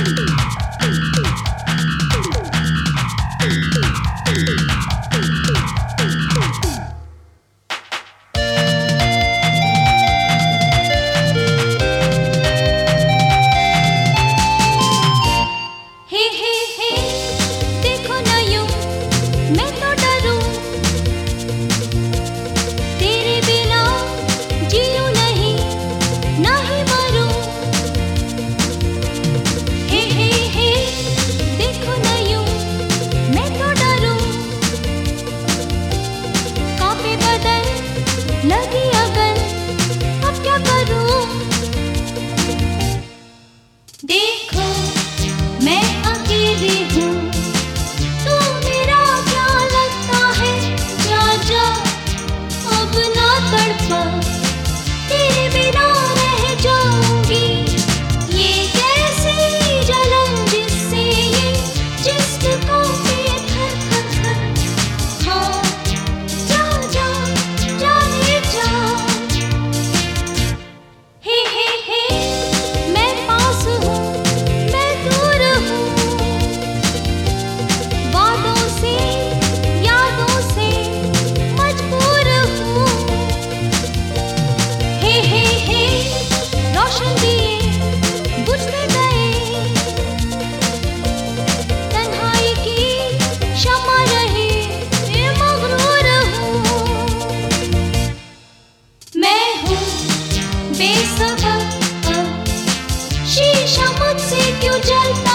लगी अगर अब क्या करूं? देखो मैं अकेली हूँ, तो मेरा क्या लगता है? जा जा अब ना तड़पा, तेरे बिना रह जाऊंगी। ये कैसी जलन जिससे ये जिस्म कांपे थर थर थर। हाँ जा जा जाने जा। हे मैं पास हूँ, मैं दूर हूँ, वादों से यादों से मजबूर हूँ। हे रोशन दिए बुझते गए, तन्हाई की शम्मा रही, मैं मगरूर हूँ। मैं हूँ बेसबब, शीशा मुझसे क्यों जलता